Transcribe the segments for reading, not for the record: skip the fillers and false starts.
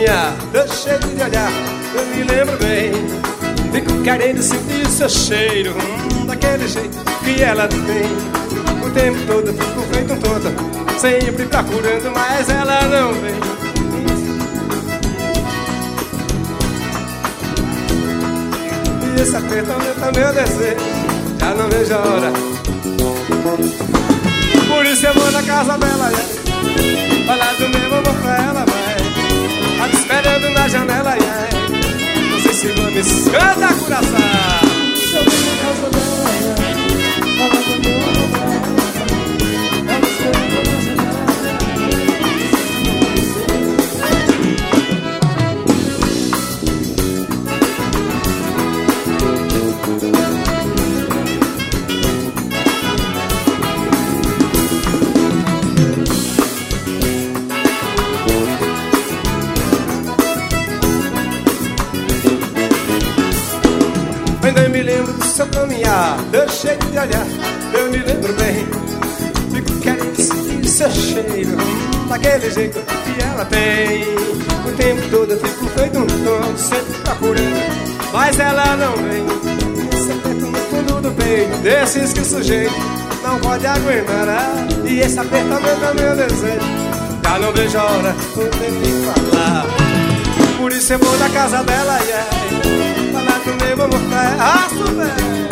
caminhar, teu jeito de olhar, eu me lembro bem. Fico querendo sentir seu cheiro, daquele jeito que ela tem. O tempo todo eu fico feito um tonto, sempre procurando, mas ela não vem. E esse aperto aumenta meu desejo, já não vejo a hora. Por isso eu vou na casa dela, falar do meu amor pra ela, vai. Tá me esperando na janela, não sei se vou me escanda, coração. Se eu vou na casa dela, falar do meu amor pra ela, tá me esperando na janela. Ainda me lembro do seu caminhar, teu jeito de olhar, eu me lembro bem. Fico querendo sentir seu cheiro, daquele jeito que ela tem. O tempo todo eu fico feito um tonto, sempre procurando, mas ela não vem. Esse aperto no fundo do peito, desses que o sujeito não pode aguentar. E esse aperto aumenta meu desejo, já não vejo a hora, não tem nem falar. Por isso eu vou na casa dela, falar do meu amor pra ela, super.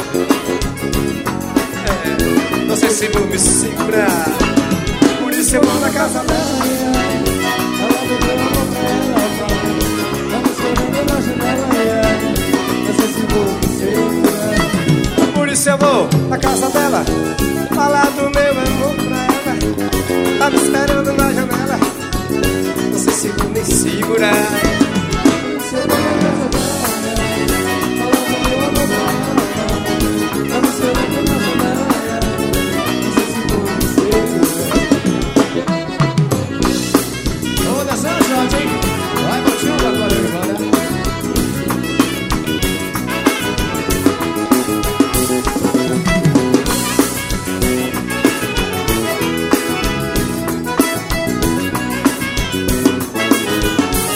Não sei se vou me segurar. Por isso eu vou na casa dela, falar do meu amor pra ela, vai. Tá me esperando na janela, não sei se vou me segurar. Por isso eu vou na casa dela, falar do meu amor pra ela. Tá me esperando na janela, não sei se vou me segurar.